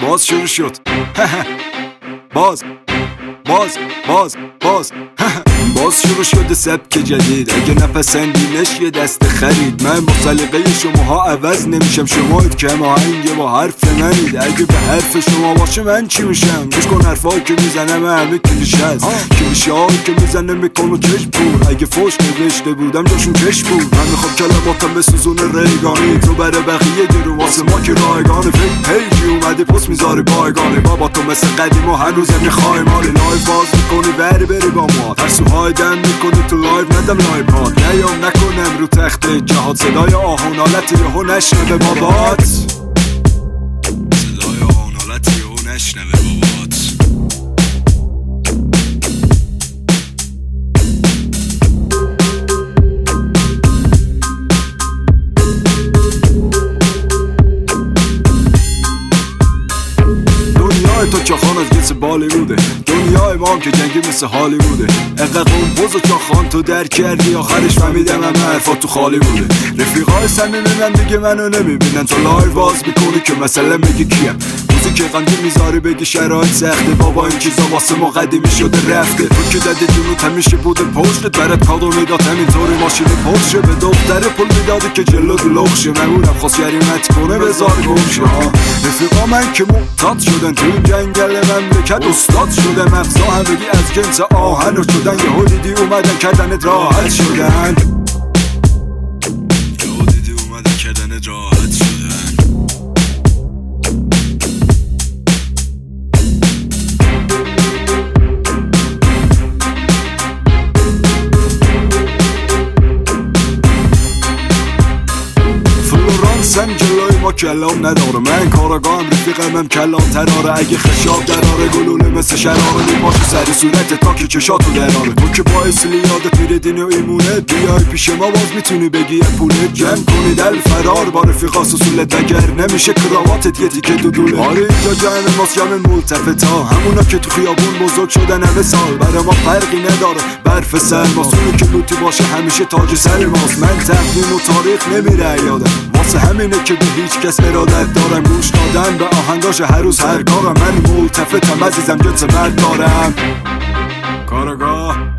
باز شروع شد باز باز شروع شده سبک جدید. اگه نپسندینش یه دست خرید. من با سلیقه شماها عوض نمیشم. شمایید که هماهنگ با حرف منید. اگه به حرف شما باشه من چی میشم؟ گوش کن حرفایی که میزنم همه کلیشه هست. کلیشه هایی که میزنم میکنم چش پور. اگه فوش نوشته بودم جاشون کش بود. من میخوام کلماتم به سوزون ریگانی. تو برای بقیه گرو واسه ما که رایگانه. فکر پیجی اومدی پست میذاری بایگانه. بابا تو مثل قدیم و هنوزم میخوای مالی. لایف باز میکنی بری با ما. ترسوهای دم میکنی تو لایف ندم لایف هات. نیام نکنم رو تخت جهاد. صدای آهون حالتی یهو نشنوه بابات. صدای آهون حالتی یهو نشنوه بابات. دنیای تو چاخان از جنس بالیووده. دنیای ما هم که جنگی مثل هالیووده. اقا قنبوز و چاخان تو در کردی. آخرش فهمیدم همه حرفات تو خالی بوده. رفیقای صمیمی من دیگه منو نمیبینن. تو لایو باز میکنی که مثلا میگی کیم. موزیک غمگین میذاری بگی شرایط سخته. بابا این چیزا واسه ما قدیمی شده رفته. تو که دادی جنوت همیشه بوده پشتت. برات کادو میداد همینطوری ماشین پرشه. به دختر پول میدادی که جلو دلوخشه. ممونم خواست گریمت کنه بذار گمشه. رفیقا من که معتاد شدن تو این جنگل مملکت. استاد شده مغزا همگی از جنس آهن و شدن. یهو دیدی اومدن کردنت راحت شدن. یهو دیدی اومدن کردنت راحت شدن. فلورانسم جلوی ما کلام نداره. من کاراگاهم رفیقم هم کلام تراره. اگه خشاب دراره گلوله مثل شراره. میپاشه سر صورت تا که چشاتو دراره. تو که باعث لیادت میره دین و ایمونه. بیای پیش ما باز میتونی بگی پوله. جمع کنی دل فرار با رفیقا سسولت. اگر نمیشه کراواتت یه تیکه دودوله. آره اینجا جمع ماست جمع ملتفتا. همونا که تو خیابون بزرگ شدن همه سال. برای ما فرقی نداره برف سرماست. اونو که لوتی باشه همیشه تاج سر ماست. من تقویم و تاریخ نمیره یادم. واسه همینه که به هیچ کس ارادت دارم. گوش دادن به آهنگاش هر روز هر کارم. من ملتفتم عزیزم جنس مرد دارم. کارگاه